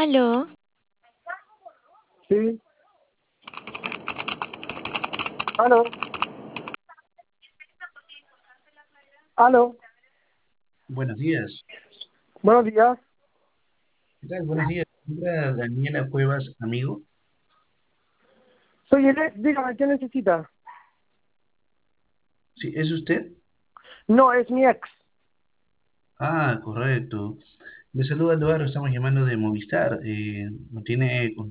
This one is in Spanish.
Aló, Sí, aló, aló, Buenos días. buenos días. ¿Qué tal? Buenos días. Hola, Daniela Cuevas, amigo. Soy el ex, dígame, ¿qué necesita? Sí, ¿es usted? No, es mi ex. Ah, correcto. Le saluda Eduardo, estamos llamando de Movistar. ¿No tiene